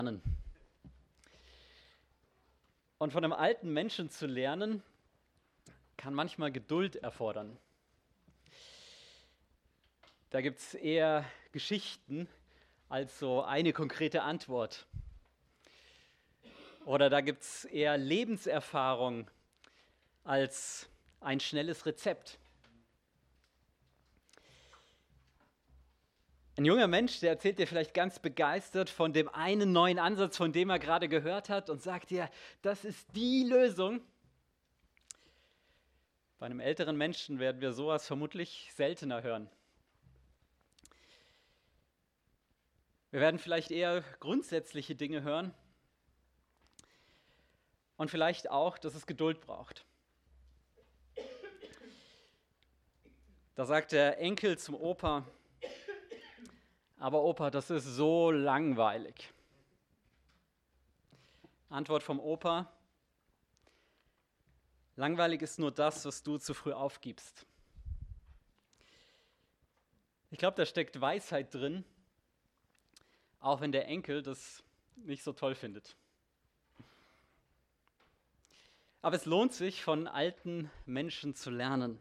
Und von einem alten Menschen zu lernen, kann manchmal Geduld erfordern. Da gibt es eher Geschichten als so eine konkrete Antwort. Oder da gibt es eher Lebenserfahrung als ein schnelles Rezept. Ein junger Mensch, der erzählt dir vielleicht ganz begeistert von dem einen neuen Ansatz, von dem er gerade gehört hat und sagt dir, das ist die Lösung. Bei einem älteren Menschen werden wir sowas vermutlich seltener hören. Wir werden vielleicht eher grundsätzliche Dinge hören und vielleicht auch, dass es Geduld braucht. Da sagt der Enkel zum Opa, aber Opa, das ist so langweilig. Antwort vom Opa, langweilig ist nur das, was du zu früh aufgibst. Ich glaube, da steckt Weisheit drin, auch wenn der Enkel das nicht so toll findet. Aber es lohnt sich, von alten Menschen zu lernen.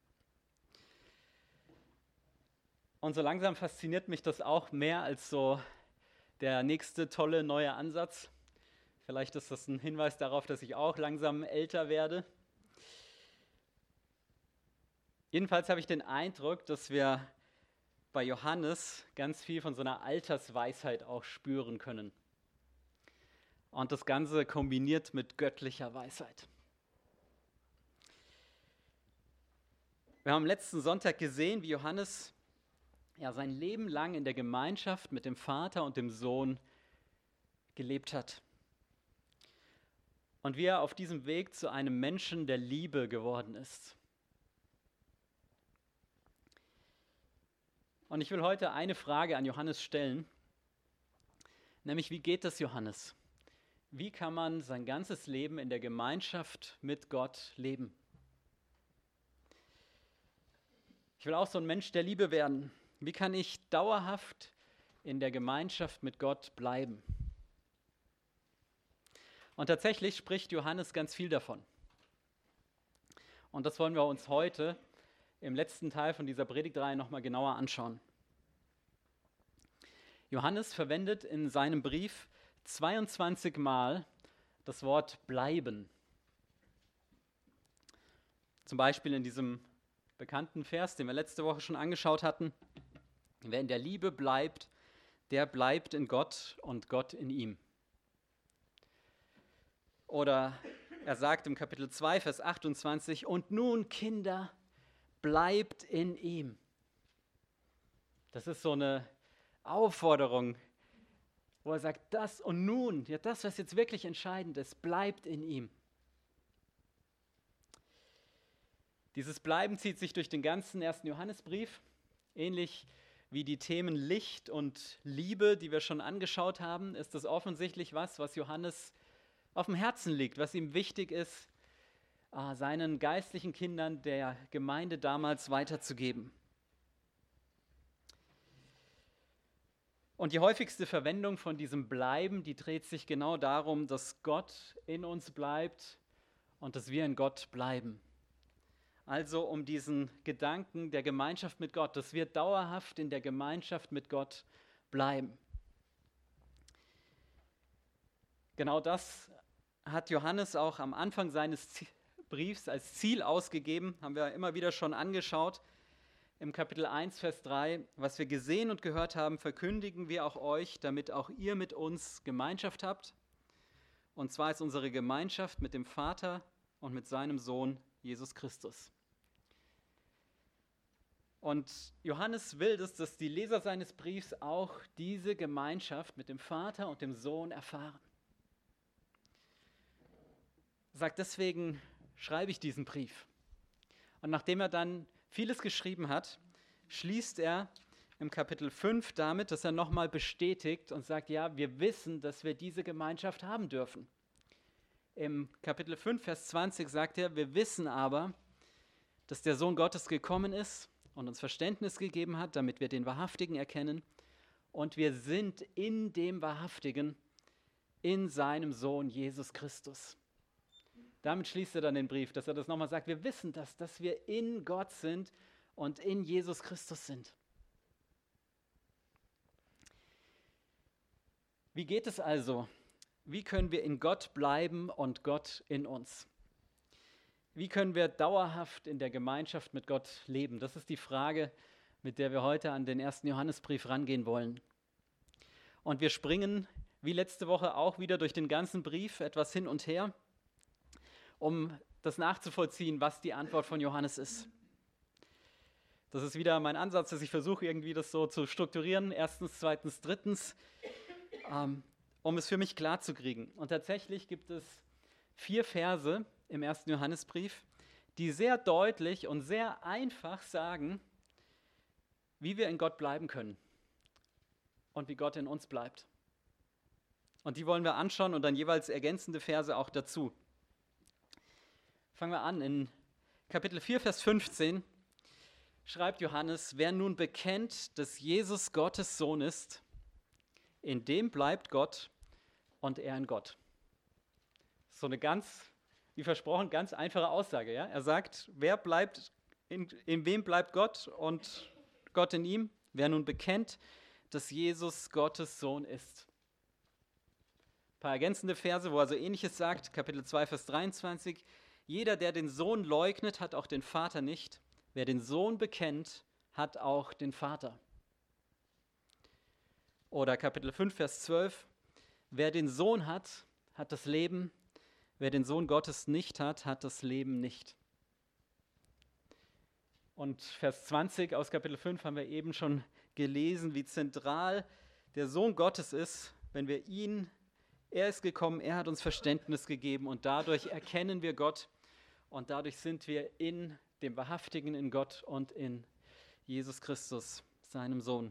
Und so langsam fasziniert mich das auch mehr als so der nächste tolle neue Ansatz. Vielleicht ist das ein Hinweis darauf, dass ich auch langsam älter werde. Jedenfalls habe ich den Eindruck, dass wir bei Johannes ganz viel von so einer Altersweisheit auch spüren können. Und das Ganze kombiniert mit göttlicher Weisheit. Wir haben am letzten Sonntag gesehen, wie Johannes sein Leben lang in der Gemeinschaft mit dem Vater und dem Sohn gelebt hat. Und wie er auf diesem Weg zu einem Menschen der Liebe geworden ist. Und ich will heute eine Frage an Johannes stellen, nämlich wie geht es Johannes? Wie kann man sein ganzes Leben in der Gemeinschaft mit Gott leben? Ich will auch so ein Mensch der Liebe werden. Wie kann ich dauerhaft in der Gemeinschaft mit Gott bleiben? Und tatsächlich spricht Johannes ganz viel davon. Und das wollen wir uns heute im letzten Teil von dieser Predigtreihe nochmal genauer anschauen. Johannes verwendet in seinem Brief 22 Mal das Wort bleiben. Zum Beispiel in diesem bekannten Vers, den wir letzte Woche schon angeschaut hatten. Wer in der Liebe bleibt, der bleibt in Gott und Gott in ihm. Oder er sagt im Kapitel 2, Vers 28, und nun, Kinder, bleibt in ihm. Das ist so eine Aufforderung, wo er sagt, das und nun, ja, das, was jetzt wirklich entscheidend ist, bleibt in ihm. Dieses Bleiben zieht sich durch den ganzen 1. Johannesbrief, ähnlich wie die Themen Licht und Liebe, die wir schon angeschaut haben, ist das offensichtlich was Johannes auf dem Herzen liegt, was ihm wichtig ist, seinen geistlichen Kindern der Gemeinde damals weiterzugeben. Und die häufigste Verwendung von diesem Bleiben, die dreht sich genau darum, dass Gott in uns bleibt und dass wir in Gott bleiben. Also um diesen Gedanken der Gemeinschaft mit Gott, dass wir dauerhaft in der Gemeinschaft mit Gott bleiben. Genau das hat Johannes auch am Anfang seines Briefs als Ziel ausgegeben, haben wir immer wieder schon angeschaut. Im Kapitel 1, Vers 3, was wir gesehen und gehört haben, verkündigen wir auch euch, damit auch ihr mit uns Gemeinschaft habt. Und zwar ist unsere Gemeinschaft mit dem Vater und mit seinem Sohn Jesus Christus. Und Johannes will, dass die Leser seines Briefs auch diese Gemeinschaft mit dem Vater und dem Sohn erfahren. Er sagt, deswegen schreibe ich diesen Brief. Und nachdem er dann vieles geschrieben hat, schließt er im Kapitel 5 damit, dass er nochmal bestätigt und sagt, ja, wir wissen, dass wir diese Gemeinschaft haben dürfen. Im Kapitel 5, Vers 20 sagt er, wir wissen aber, dass der Sohn Gottes gekommen ist und uns Verständnis gegeben hat, damit wir den Wahrhaftigen erkennen. Und wir sind in dem Wahrhaftigen, in seinem Sohn Jesus Christus. Damit schließt er dann den Brief, dass er das nochmal sagt. Wir wissen das, dass wir in Gott sind und in Jesus Christus sind. Wie geht es also? Wie können wir in Gott bleiben und Gott in uns? Wie können wir dauerhaft in der Gemeinschaft mit Gott leben? Das ist die Frage, mit der wir heute an den 1. Johannesbrief rangehen wollen. Und wir springen, wie letzte Woche auch, wieder durch den ganzen Brief etwas hin und her, um das nachzuvollziehen, was die Antwort von Johannes ist. Das ist wieder mein Ansatz, dass ich versuche, irgendwie das so zu strukturieren. Erstens, zweitens, drittens, um es für mich klar zu kriegen. Und tatsächlich gibt es 4 Verse im 1. Johannesbrief, die sehr deutlich und sehr einfach sagen, wie wir in Gott bleiben können und wie Gott in uns bleibt. Und die wollen wir anschauen und dann jeweils ergänzende Verse auch dazu. Fangen wir an. In Kapitel 4, Vers 15 schreibt Johannes, wer nun bekennt, dass Jesus Gottes Sohn ist, in dem bleibt Gott und er in Gott. So eine ganz, wie versprochen, ganz einfache Aussage. Ja? Er sagt, in wem bleibt Gott und Gott in ihm? Wer nun bekennt, dass Jesus Gottes Sohn ist. Ein paar ergänzende Verse, wo er so Ähnliches sagt. Kapitel 2, Vers 23. Jeder, der den Sohn leugnet, hat auch den Vater nicht. Wer den Sohn bekennt, hat auch den Vater. Oder Kapitel 5, Vers 12. Wer den Sohn hat, hat das Leben. Wer den Sohn Gottes nicht hat, hat das Leben nicht. Und Vers 20 aus Kapitel 5 haben wir eben schon gelesen, wie zentral der Sohn Gottes ist, wenn wir er ist gekommen, er hat uns Verständnis gegeben und dadurch erkennen wir Gott und dadurch sind wir in dem Wahrhaftigen in Gott und in Jesus Christus, seinem Sohn.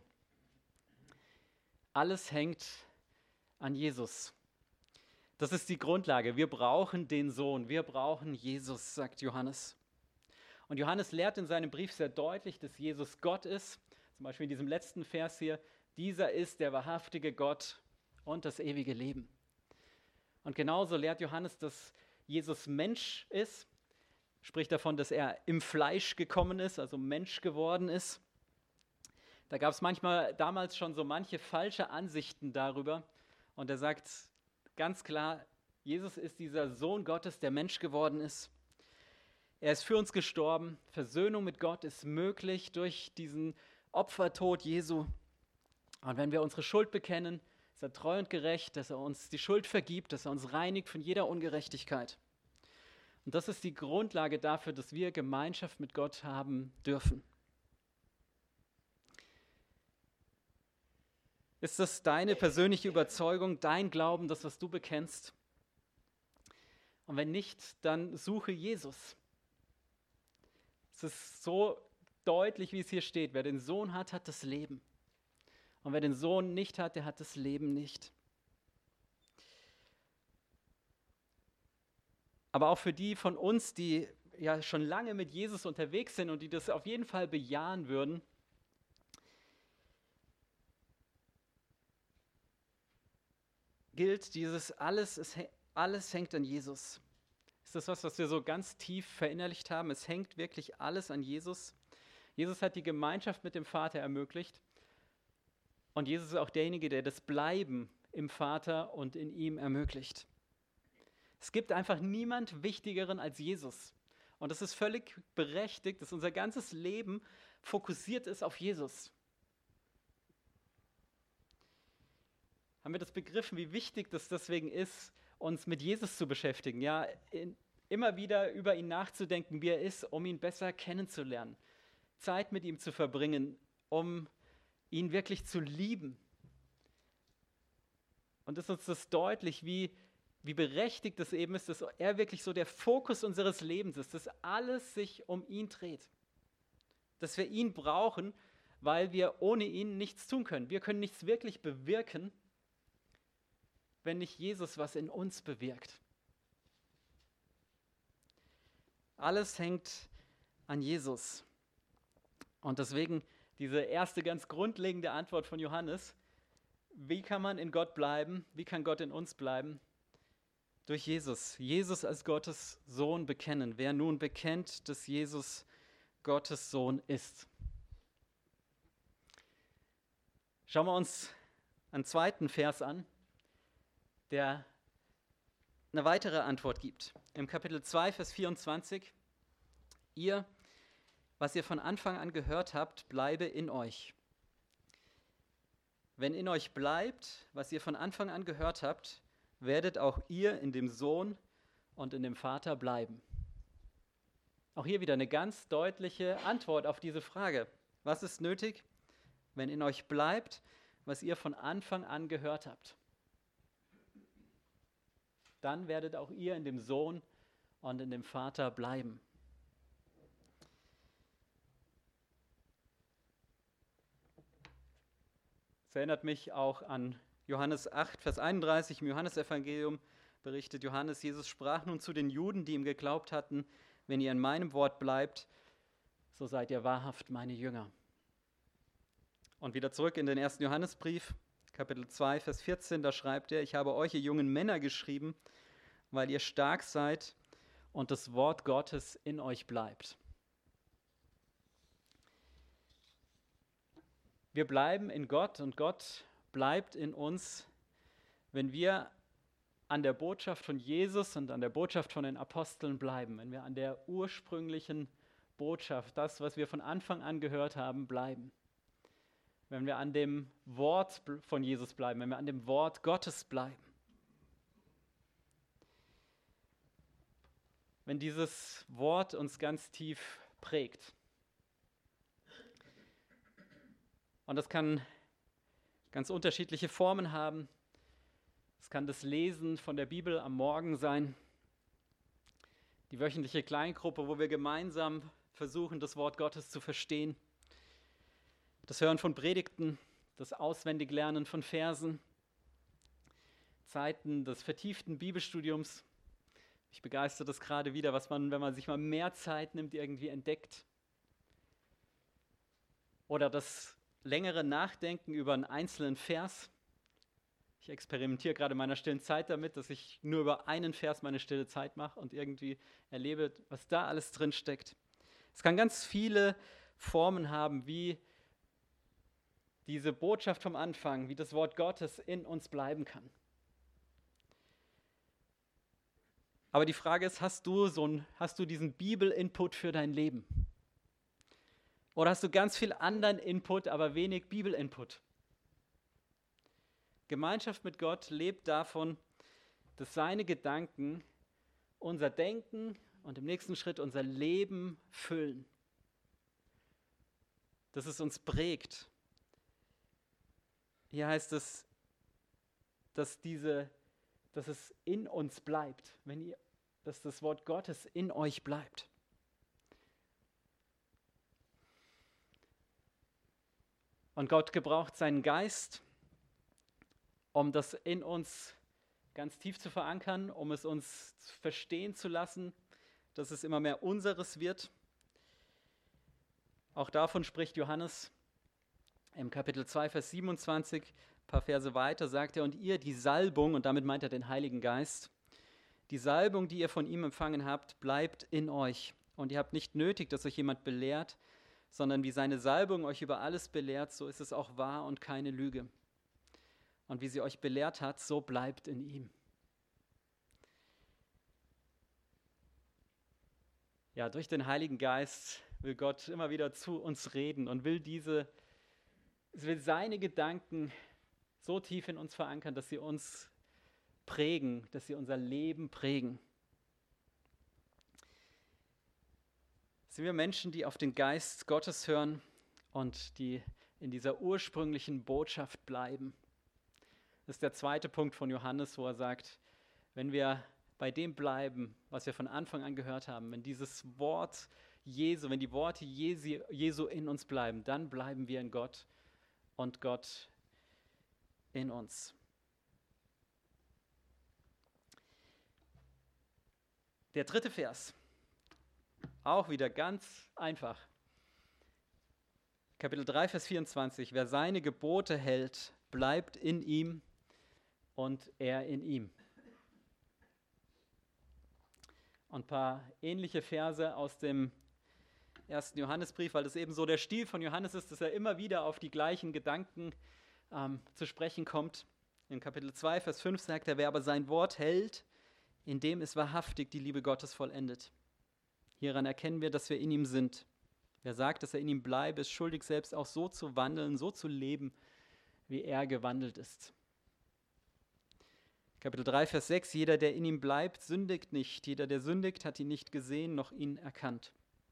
Alles hängt an Jesus. Das ist die Grundlage. Wir brauchen den Sohn, wir brauchen Jesus, sagt Johannes. Und Johannes lehrt in seinem Brief sehr deutlich, dass Jesus Gott ist. Zum Beispiel in diesem letzten Vers hier, dieser ist der wahrhaftige Gott und das ewige Leben. Und genauso lehrt Johannes, dass Jesus Mensch ist, spricht davon, dass er im Fleisch gekommen ist, also Mensch geworden ist. Da gab es damals schon so manche falsche Ansichten darüber. Und er sagt ganz klar, Jesus ist dieser Sohn Gottes, der Mensch geworden ist. Er ist für uns gestorben. Versöhnung mit Gott ist möglich durch diesen Opfertod Jesu. Und wenn wir unsere Schuld bekennen, ist er treu und gerecht, dass er uns die Schuld vergibt, dass er uns reinigt von jeder Ungerechtigkeit. Und das ist die Grundlage dafür, dass wir Gemeinschaft mit Gott haben dürfen. Ist das deine persönliche Überzeugung, dein Glauben, das, was du bekennst? Und wenn nicht, dann suche Jesus. Es ist so deutlich, wie es hier steht. Wer den Sohn hat, hat das Leben. Und wer den Sohn nicht hat, der hat das Leben nicht. Aber auch für die von uns, die ja schon lange mit Jesus unterwegs sind und die das auf jeden Fall bejahen würden, gilt dieses alles hängt an Jesus. Ist das was wir so ganz tief verinnerlicht haben? Es hängt wirklich alles an Jesus. Jesus hat die Gemeinschaft mit dem Vater ermöglicht. Und Jesus ist auch derjenige, der das Bleiben im Vater und in ihm ermöglicht. Es gibt einfach niemand Wichtigeren als Jesus. Und das ist völlig berechtigt, dass unser ganzes Leben fokussiert ist auf Jesus. Haben wir das begriffen, wie wichtig das deswegen ist, uns mit Jesus zu beschäftigen? Ja, immer wieder über ihn nachzudenken, wie er ist, um ihn besser kennenzulernen. Zeit mit ihm zu verbringen, um ihn wirklich zu lieben. Und ist uns das deutlich, wie berechtigt es eben ist, dass er wirklich so der Fokus unseres Lebens ist, dass alles sich um ihn dreht. Dass wir ihn brauchen, weil wir ohne ihn nichts tun können. Wir können nichts wirklich bewirken, wenn nicht Jesus was in uns bewirkt. Alles hängt an Jesus. Und deswegen diese erste ganz grundlegende Antwort von Johannes: Wie kann man in Gott bleiben? Wie kann Gott in uns bleiben? Durch Jesus. Jesus als Gottes Sohn bekennen. Wer nun bekennt, dass Jesus Gottes Sohn ist. Schauen wir uns einen zweiten Vers an, der eine weitere Antwort gibt. Im Kapitel 2, Vers 24. Ihr, was ihr von Anfang an gehört habt, bleibe in euch. Wenn in euch bleibt, was ihr von Anfang an gehört habt, werdet auch ihr in dem Sohn und in dem Vater bleiben. Auch hier wieder eine ganz deutliche Antwort auf diese Frage. Was ist nötig? Wenn in euch bleibt, was ihr von Anfang an gehört habt. Dann werdet auch ihr in dem Sohn und in dem Vater bleiben. Es erinnert mich auch an Johannes 8, Vers 31. Im Johannesevangelium berichtet Johannes, Jesus sprach nun zu den Juden, die ihm geglaubt hatten, wenn ihr in meinem Wort bleibt, so seid ihr wahrhaft meine Jünger. Und wieder zurück in den 1. Johannesbrief, Kapitel 2, Vers 14, da schreibt er, ich habe euch, ihr jungen Männer, geschrieben, weil ihr stark seid und das Wort Gottes in euch bleibt. Wir bleiben in Gott und Gott bleibt in uns, wenn wir an der Botschaft von Jesus und an der Botschaft von den Aposteln bleiben, wenn wir an der ursprünglichen Botschaft, das, was wir von Anfang an gehört haben, bleiben. Wenn wir an dem Wort von Jesus bleiben, wenn wir an dem Wort Gottes bleiben. Wenn dieses Wort uns ganz tief prägt. Und das kann ganz unterschiedliche Formen haben. Es kann das Lesen von der Bibel am Morgen sein, die wöchentliche Kleingruppe, wo wir gemeinsam versuchen, das Wort Gottes zu verstehen, das Hören von Predigten, das Auswendiglernen von Versen, Zeiten des vertieften Bibelstudiums. Ich begeistere das gerade wieder, was man, wenn man sich mal mehr Zeit nimmt, irgendwie entdeckt. Oder das längere Nachdenken über einen einzelnen Vers. Ich experimentiere gerade in meiner stillen Zeit damit, dass ich nur über einen Vers meine stille Zeit mache und irgendwie erlebe, was da alles drin steckt. Es kann ganz viele Formen haben, wie diese Botschaft vom Anfang, wie das Wort Gottes in uns bleiben kann. Aber die Frage ist, hast du diesen Bibel-Input für dein Leben? Oder hast du ganz viel anderen Input, aber wenig Bibel-Input? Gemeinschaft mit Gott lebt davon, dass seine Gedanken unser Denken und im nächsten Schritt unser Leben füllen. Dass es uns prägt. Hier heißt es, dass es in uns bleibt, dass das Wort Gottes in euch bleibt. Und Gott gebraucht seinen Geist, um das in uns ganz tief zu verankern, um es uns verstehen zu lassen, dass es immer mehr unseres wird. Auch davon spricht Johannes im Kapitel 2, Vers 27, ein paar Verse weiter, sagt er, und ihr die Salbung, und damit meint er den Heiligen Geist, die Salbung, die ihr von ihm empfangen habt, bleibt in euch. Und ihr habt nicht nötig, dass euch jemand belehrt, sondern wie seine Salbung euch über alles belehrt, so ist es auch wahr und keine Lüge. Und wie sie euch belehrt hat, so bleibt in ihm. Ja, durch den Heiligen Geist will Gott immer wieder zu uns reden und will seine Gedanken so tief in uns verankern, dass sie uns prägen, dass sie unser Leben prägen. Sind wir Menschen, die auf den Geist Gottes hören und die in dieser ursprünglichen Botschaft bleiben? Das ist der zweite Punkt von Johannes, wo er sagt, wenn wir bei dem bleiben, was wir von Anfang an gehört haben, wenn dieses Wort Jesu, wenn die Worte Jesu in uns bleiben, dann bleiben wir in Gott und Gott in uns. Der dritte Vers, auch wieder ganz einfach. Kapitel 3, Vers 24. Wer seine Gebote hält, bleibt in ihm und er in ihm. Und ein paar ähnliche Verse aus dem 1. Johannesbrief, weil das eben so der Stil von Johannes ist, dass er immer wieder auf die gleichen Gedanken zu sprechen kommt. In Kapitel 2, Vers 5 sagt er, wer aber sein Wort hält, in dem ist wahrhaftig die Liebe Gottes vollendet. Hieran erkennen wir, dass wir in ihm sind. Wer sagt, dass er in ihm bleibe, ist schuldig, selbst auch so zu wandeln, so zu leben, wie er gewandelt ist. Kapitel 3, Vers 6, jeder, der in ihm bleibt, sündigt nicht. Jeder, der sündigt, hat ihn nicht gesehen, noch ihn erkannt.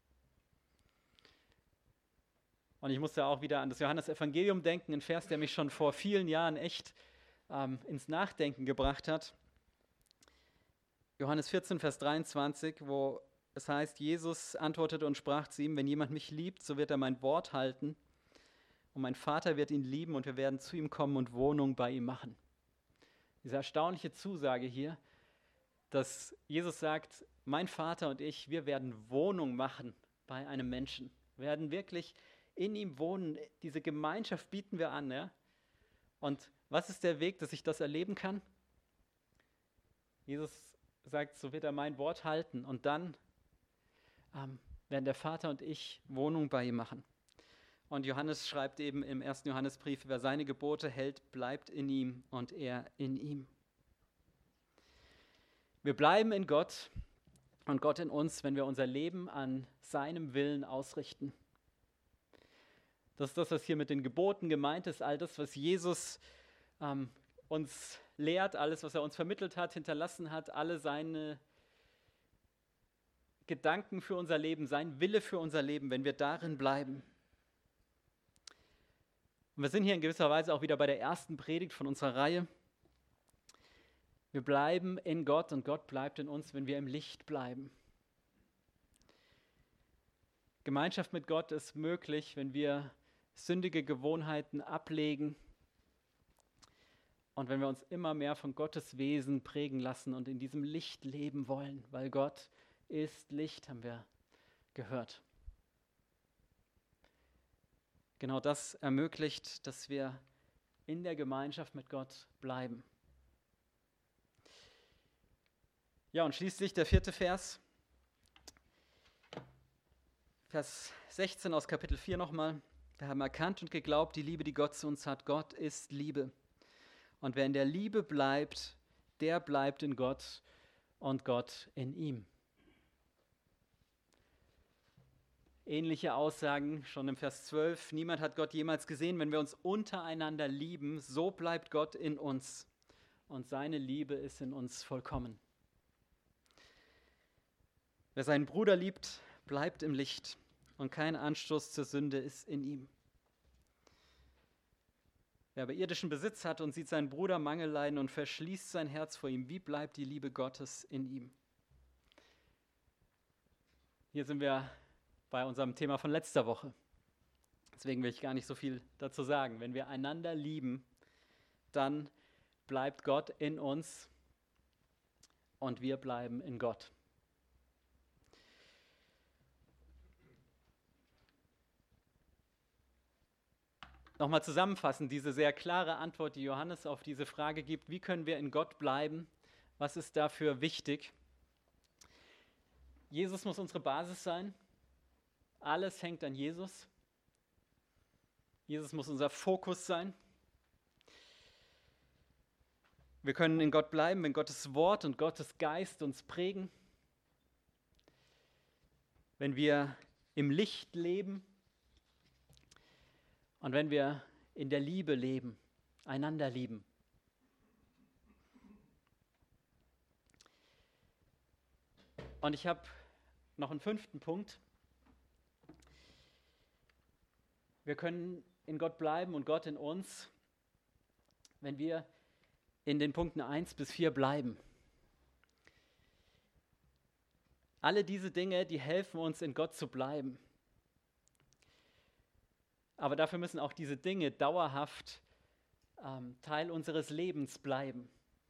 Und ich musste auch wieder an das Johannesevangelium denken, ein Vers, der mich schon vor vielen Jahren echt ins Nachdenken gebracht hat. Johannes 14, Vers 23, wo es heißt, Jesus antwortete und sprach zu ihm, wenn jemand mich liebt, so wird er mein Wort halten und mein Vater wird ihn lieben und wir werden zu ihm kommen und Wohnung bei ihm machen. Diese erstaunliche Zusage hier, dass Jesus sagt, mein Vater und ich, wir werden Wohnung machen bei einem Menschen. Wir werden wirklich in ihm wohnen. Diese Gemeinschaft bieten wir an. Ja? Und was ist der Weg, dass ich das erleben kann? Jesus sagt, so wird er mein Wort halten und dann werden der Vater und ich Wohnung bei ihm machen. Und Johannes schreibt eben im 1. Johannesbrief, wer seine Gebote hält, bleibt in ihm und er in ihm. Wir bleiben in Gott und Gott in uns, wenn wir unser Leben an seinem Willen ausrichten. Das ist das, was hier mit den Geboten gemeint ist, all das, was Jesus uns lehrt, alles, was er uns vermittelt hat, hinterlassen hat, alle seine Gedanken für unser Leben, sein Wille für unser Leben, wenn wir darin bleiben. Und wir sind hier in gewisser Weise auch wieder bei der ersten Predigt von unserer Reihe. Wir bleiben in Gott und Gott bleibt in uns, wenn wir im Licht bleiben. Gemeinschaft mit Gott ist möglich, wenn wir sündige Gewohnheiten ablegen und wenn wir uns immer mehr von Gottes Wesen prägen lassen und in diesem Licht leben wollen, weil Gott ist Licht, haben wir gehört. Genau das ermöglicht, dass wir in der Gemeinschaft mit Gott bleiben. Ja, und schließlich der 4. Vers. Vers 16 aus Kapitel 4 nochmal. Wir haben erkannt und geglaubt, die Liebe, die Gott zu uns hat. Gott ist Liebe. Und wer in der Liebe bleibt, der bleibt in Gott und Gott in ihm. Ähnliche Aussagen schon im Vers 12. Niemand hat Gott jemals gesehen. Wenn wir uns untereinander lieben, so bleibt Gott in uns. Und seine Liebe ist in uns vollkommen. Wer seinen Bruder liebt, bleibt im Licht. Und kein Anstoß zur Sünde ist in ihm. Wer aber irdischen Besitz hat und sieht seinen Bruder Mangel leiden und verschließt sein Herz vor ihm, wie bleibt die Liebe Gottes in ihm? Hier sind wir bei unserem Thema von letzter Woche. Deswegen will ich gar nicht so viel dazu sagen. Wenn wir einander lieben, dann bleibt Gott in uns und wir bleiben in Gott. Nochmal zusammenfassend, diese sehr klare Antwort, die Johannes auf diese Frage gibt, wie können wir in Gott bleiben? Was ist dafür wichtig? Jesus muss unsere Basis sein. Alles hängt an Jesus. Jesus muss unser Fokus sein. Wir können in Gott bleiben, wenn Gottes Wort und Gottes Geist uns prägen. Wenn wir im Licht leben und wenn wir in der Liebe leben, einander lieben. Und ich habe noch einen 5. Punkt. Wir können in Gott bleiben und Gott in uns, wenn wir in den Punkten 1 bis 4 bleiben. Alle diese Dinge, die helfen uns, in Gott zu bleiben. Aber dafür müssen auch diese Dinge dauerhaft Teil unseres Lebens bleiben.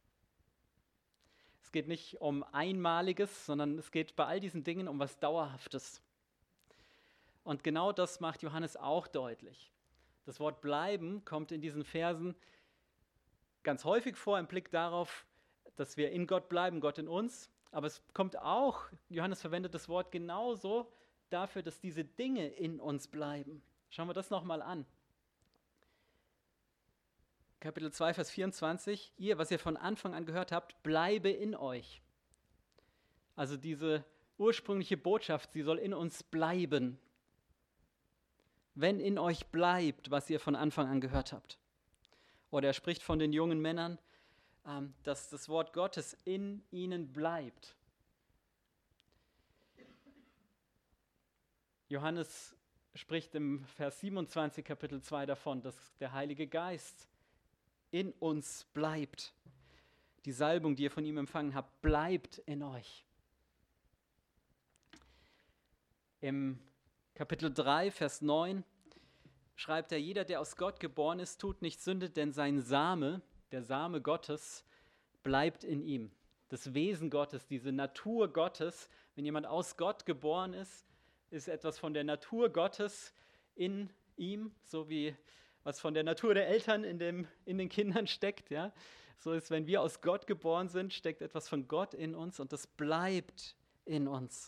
Es geht nicht um Einmaliges, sondern es geht bei all diesen Dingen um was Dauerhaftes. Und genau das macht Johannes auch deutlich. Das Wort bleiben kommt in diesen Versen ganz häufig vor im Blick darauf, dass wir in Gott bleiben, Gott in uns. Aber es kommt auch, Johannes verwendet das Wort genauso dafür, dass diese Dinge in uns bleiben. Schauen wir das nochmal an. Kapitel 2, Vers 24. Ihr, was ihr von Anfang an gehört habt, bleibe in euch. Also diese ursprüngliche Botschaft, sie soll in uns bleiben. Wenn in euch bleibt, was ihr von Anfang an gehört habt. Oder er spricht von den jungen Männern, dass das Wort Gottes in ihnen bleibt. Johannes spricht im Vers 27 Kapitel 2 davon, dass der Heilige Geist in uns bleibt. Die Salbung, die ihr von ihm empfangen habt, bleibt in euch. Im Kapitel 3, Vers 9 schreibt er, jeder, der aus Gott geboren ist, tut nicht Sünde, denn sein Same, der Same Gottes, bleibt in ihm. Das Wesen Gottes, diese Natur Gottes, wenn jemand aus Gott geboren ist, ist etwas von der Natur Gottes in ihm, so wie was von der Natur der Eltern in den Kindern steckt. Ja? So ist, wenn wir aus Gott geboren sind, steckt etwas von Gott in uns und das bleibt in uns.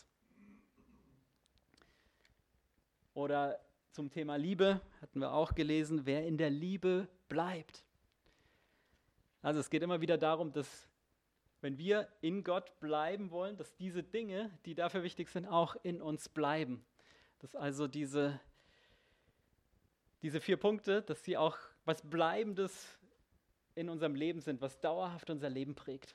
Oder zum Thema Liebe hatten wir auch gelesen, wer in der Liebe bleibt. Also es geht immer wieder darum, dass wenn wir in Gott bleiben wollen, dass diese Dinge, die dafür wichtig sind, auch in uns bleiben. Dass also diese 4 Punkte, dass sie auch was Bleibendes in unserem Leben sind, was dauerhaft unser Leben prägt.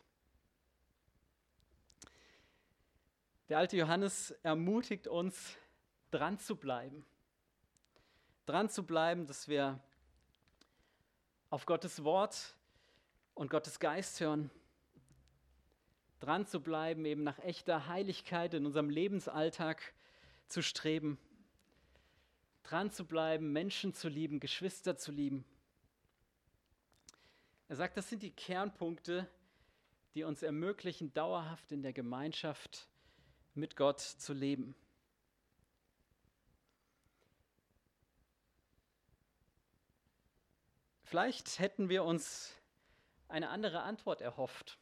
Der alte Johannes ermutigt uns, dran zu bleiben. Dran zu bleiben, dass wir auf Gottes Wort und Gottes Geist hören. Dran zu bleiben, eben nach echter Heiligkeit in unserem Lebensalltag zu streben. Dran zu bleiben, Menschen zu lieben, Geschwister zu lieben. Er sagt, das sind die Kernpunkte, die uns ermöglichen, dauerhaft in der Gemeinschaft mit Gott zu leben. Vielleicht hätten wir uns eine andere Antwort erhofft.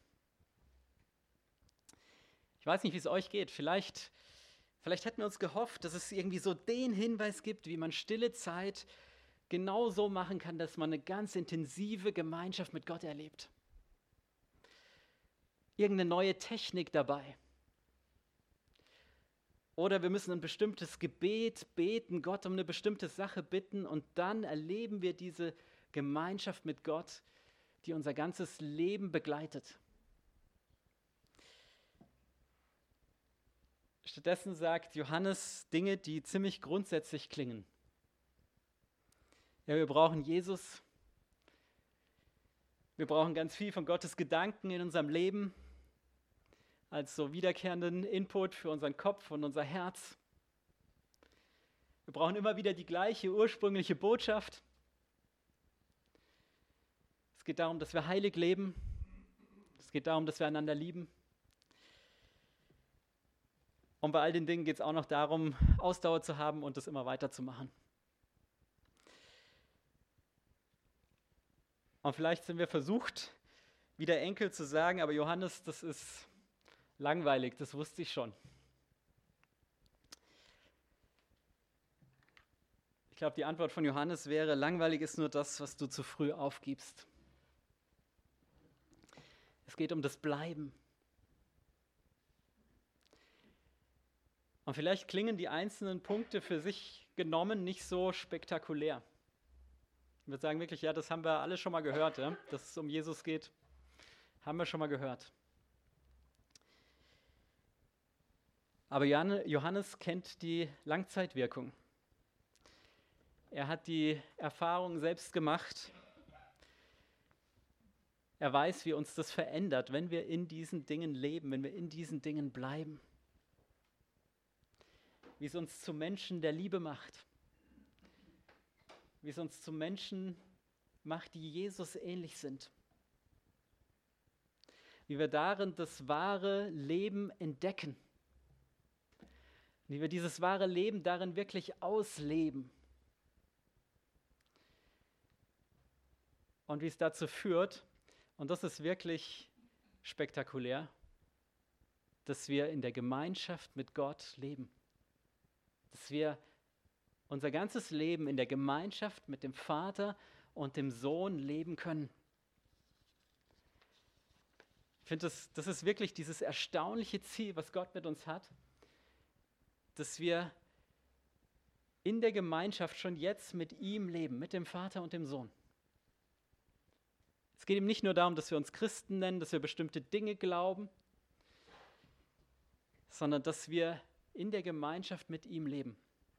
Ich weiß nicht, wie es euch geht. Vielleicht hätten wir uns gehofft, dass es irgendwie so den Hinweis gibt, wie man stille Zeit genau so machen kann, dass man eine ganz intensive Gemeinschaft mit Gott erlebt. Irgendeine neue Technik dabei. Oder wir müssen ein bestimmtes Gebet beten, Gott um eine bestimmte Sache bitten und dann erleben wir diese Gemeinschaft mit Gott, die unser ganzes Leben begleitet. Stattdessen sagt Johannes Dinge, die ziemlich grundsätzlich klingen. Ja, wir brauchen Jesus. Wir brauchen ganz viel von Gottes Gedanken in unserem Leben als so wiederkehrenden Input für unseren Kopf und unser Herz. Wir brauchen immer wieder die gleiche ursprüngliche Botschaft. Es geht darum, dass wir heilig leben. Es geht darum, dass wir einander lieben. Und bei all den Dingen geht es auch noch darum, Ausdauer zu haben und das immer weiterzumachen. Und vielleicht sind wir versucht, wie der Enkel zu sagen, aber Johannes, das ist langweilig, das wusste ich schon. Ich glaube, die Antwort von Johannes wäre, langweilig ist nur das, was du zu früh aufgibst. Es geht um das Bleiben. Und vielleicht klingen die einzelnen Punkte für sich genommen nicht so spektakulär. Ich würde sagen wirklich, ja, das haben wir alle schon mal gehört, ja? Dass es um Jesus geht, haben wir schon mal gehört. Aber Johannes kennt die Langzeitwirkung. Er hat die Erfahrung selbst gemacht. Er weiß, wie uns das verändert, wenn wir in diesen Dingen leben, wenn wir in diesen Dingen bleiben. Wie es uns zu Menschen der Liebe macht. Wie es uns zu Menschen macht, die Jesus ähnlich sind. Wie wir darin das wahre Leben entdecken. Wie wir dieses wahre Leben darin wirklich ausleben. Und wie es dazu führt, Und das ist wirklich spektakulär, dass wir in der Gemeinschaft mit Gott leben. Dass wir unser ganzes Leben in der Gemeinschaft mit dem Vater und dem Sohn leben können. Ich finde, das ist wirklich dieses erstaunliche Ziel, was Gott mit uns hat, dass wir in der Gemeinschaft schon jetzt mit ihm leben, mit dem Vater und dem Sohn. Es geht ihm nicht nur darum, dass wir uns Christen nennen, dass wir bestimmte Dinge glauben, sondern dass wir in der Gemeinschaft mit ihm leben.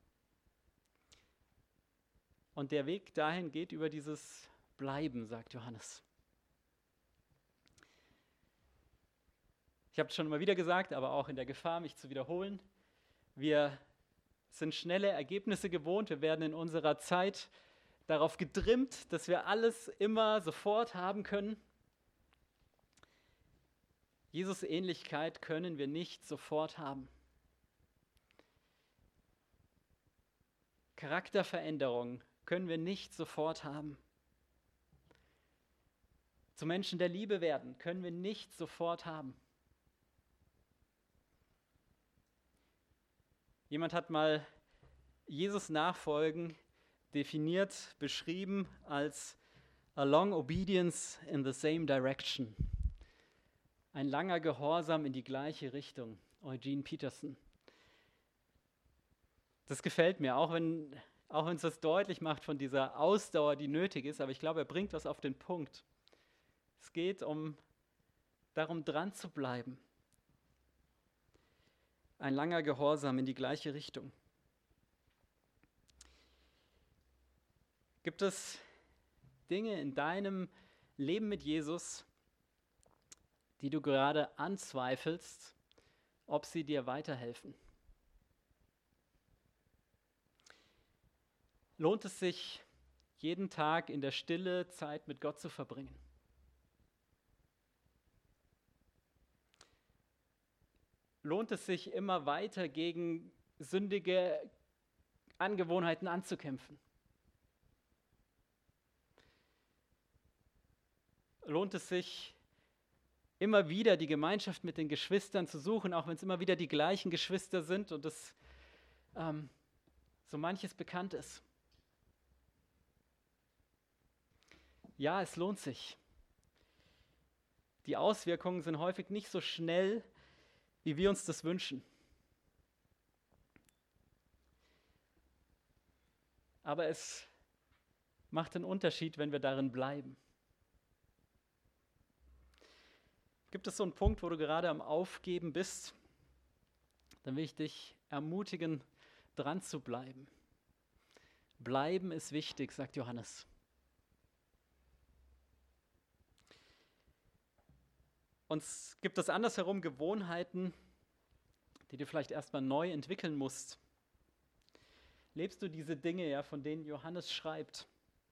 Und der Weg dahin geht über dieses Bleiben, sagt Johannes. Ich habe es schon immer wieder gesagt, aber auch in der Gefahr, mich zu wiederholen. Wir sind schnelle Ergebnisse gewohnt. Wir werden in unserer Zeit darauf getrimmt, dass wir alles immer sofort haben können. Jesus Ähnlichkeit können wir nicht sofort haben. Charakterveränderung können wir nicht sofort haben. Zu Menschen der Liebe werden können wir nicht sofort haben. Jemand hat mal Jesus Nachfolgen definiert, beschrieben als a long obedience in the same direction. Ein langer Gehorsam in die gleiche Richtung. Eugene Peterson. Das gefällt mir, auch wenn es das deutlich macht von dieser Ausdauer, die nötig ist, aber ich glaube, er bringt was auf den Punkt. Es geht darum, dran zu bleiben. Ein langer Gehorsam in die gleiche Richtung. Gibt es Dinge in deinem Leben mit Jesus, die du gerade anzweifelst, ob sie dir weiterhelfen? Lohnt es sich, jeden Tag in der Stille Zeit mit Gott zu verbringen? Lohnt es sich, immer weiter gegen sündige Angewohnheiten anzukämpfen? Lohnt es sich, immer wieder die Gemeinschaft mit den Geschwistern zu suchen, auch wenn es immer wieder die gleichen Geschwister sind und es so manches bekannt ist? Ja, es lohnt sich. Die Auswirkungen sind häufig nicht so schnell, wie wir uns das wünschen. Aber es macht einen Unterschied, wenn wir darin bleiben. Gibt es so einen Punkt, wo du gerade am Aufgeben bist? Dann will ich dich ermutigen, dran zu bleiben. Bleiben ist wichtig, sagt Johannes. Und es gibt es andersherum Gewohnheiten, die du vielleicht erstmal neu entwickeln musst. Lebst du diese Dinge, ja, von denen Johannes schreibt?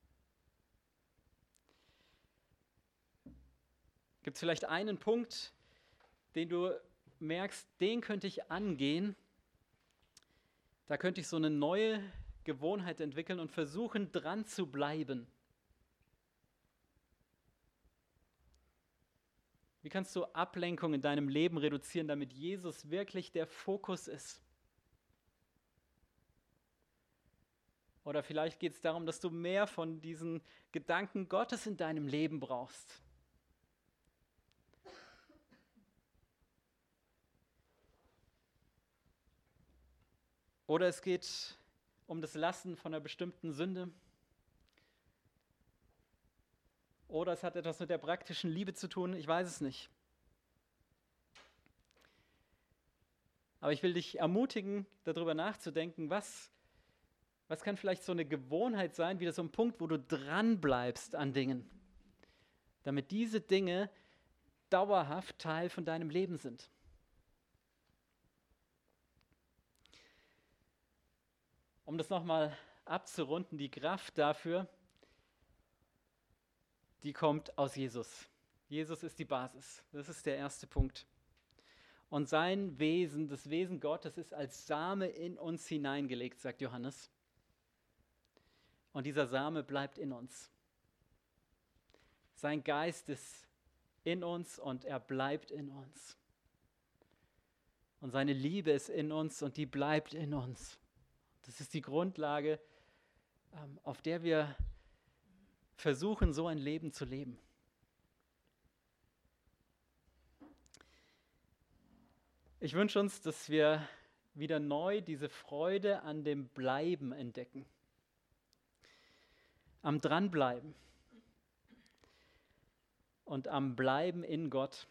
Gibt es vielleicht einen Punkt, den du merkst, den könnte ich angehen? Da könnte ich so eine neue Gewohnheit entwickeln und versuchen, dran zu bleiben. Wie kannst du Ablenkung in deinem Leben reduzieren, damit Jesus wirklich der Fokus ist? Oder vielleicht geht es darum, dass du mehr von diesen Gedanken Gottes in deinem Leben brauchst. Oder es geht um das Lassen von einer bestimmten Sünde. Oder es hat etwas mit der praktischen Liebe zu tun, ich weiß es nicht. Aber ich will dich ermutigen, darüber nachzudenken, was kann vielleicht so eine Gewohnheit sein, wieder so ein Punkt, wo du dran bleibst an Dingen, damit diese Dinge dauerhaft Teil von deinem Leben sind. Um das nochmal abzurunden, die Kraft dafür, die kommt aus Jesus. Jesus ist die Basis. Das ist der erste Punkt. Und sein Wesen, das Wesen Gottes, ist als Same in uns hineingelegt, sagt Johannes. Und dieser Same bleibt in uns. Sein Geist ist in uns und er bleibt in uns. Und seine Liebe ist in uns und die bleibt in uns. Das ist die Grundlage, auf der wir versuchen, so ein Leben zu leben. Ich wünsche uns, dass wir wieder neu diese Freude an dem Bleiben entdecken. Am Dranbleiben und am Bleiben in Gott.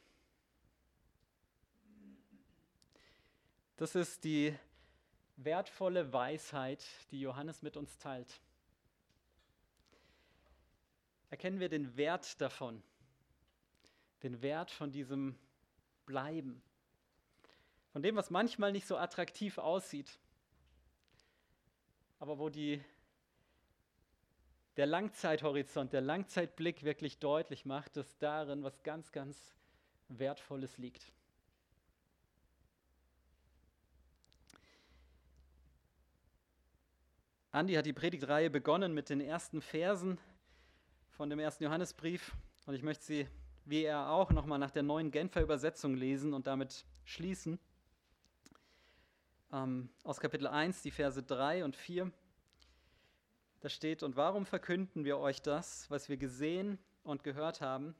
Das ist die wertvolle Weisheit, die Johannes mit uns teilt. Erkennen wir den Wert davon, den Wert von diesem Bleiben, von dem, was manchmal nicht so attraktiv aussieht, aber wo der Langzeithorizont, der Langzeitblick wirklich deutlich macht, dass darin was ganz, ganz Wertvolles liegt. Andi hat die Predigtreihe begonnen mit den ersten Versen von dem 1. Johannesbrief und ich möchte sie, wie er auch, nochmal nach der neuen Genfer Übersetzung lesen und damit schließen. Aus Kapitel 1, die Verse 3 und 4. Da steht: Und warum verkünden wir euch das, was wir gesehen und gehört haben?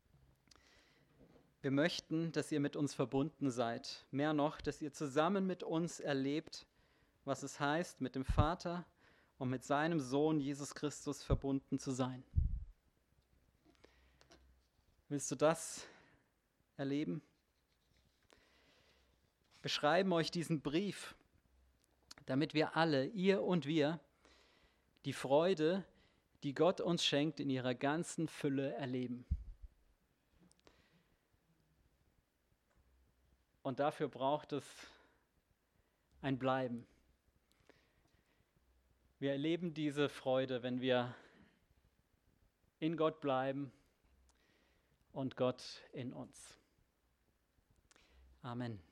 Wir möchten, dass ihr mit uns verbunden seid. Mehr noch, dass ihr zusammen mit uns erlebt, was es heißt, mit dem Vater und mit seinem Sohn Jesus Christus verbunden zu sein. Willst du das erleben? Wir schreiben euch diesen Brief, damit wir alle, ihr und wir, die Freude, die Gott uns schenkt, in ihrer ganzen Fülle erleben. Und dafür braucht es ein Bleiben. Wir erleben diese Freude, wenn wir in Gott bleiben und Gott in uns. Amen.